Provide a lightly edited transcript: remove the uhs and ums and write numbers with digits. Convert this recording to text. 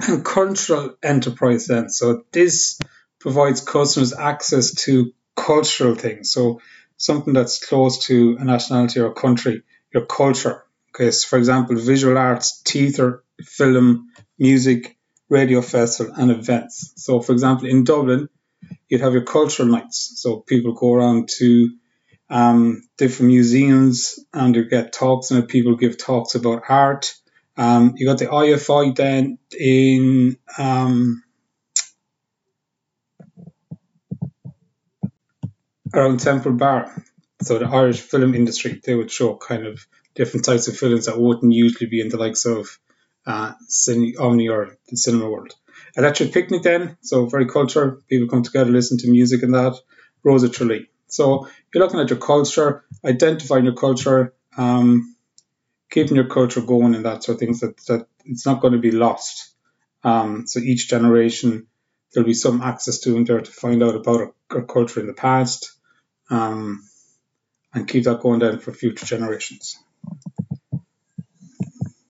cultural enterprise then. So this provides customers access to cultural things. So something that's close to a nationality or a country, your culture. Okay, so for example, visual arts, theatre, film, music, radio festival, and events. So for example, in Dublin, you'd have your cultural nights. So people go around to different museums and you get talks and people give talks about art. You got the IFI then in around Temple Bar. So the Irish film industry, they would show kind of different types of films that wouldn't usually be in the likes of Omni or the Cinema World. Electric Picnic then, so very cultural. People come together, listen to music and that. Rosa Tralee. So you're looking at your culture, identifying your culture, keeping your culture going and that sort of things that it's not going to be lost. So each generation, there'll be some access to them there to find out about our culture in the past, and keep that going down for future generations.